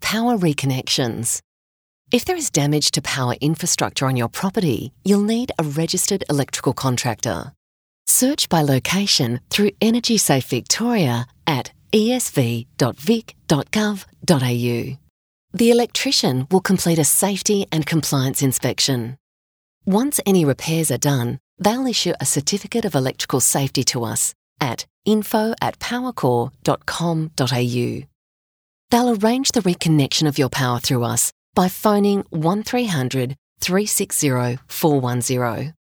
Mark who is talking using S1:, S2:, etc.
S1: Power Reconnections. If there is damage to power infrastructure on your property, you'll need a registered electrical contractor. Search by location through EnergySafe Victoria at esv.vic.gov.au. The electrician will complete a safety and compliance inspection. Once any repairs are done, they'll issue a certificate of electrical safety to us at info@powercore.com.au. They'll arrange the reconnection of your power through us by phoning 1300 360 410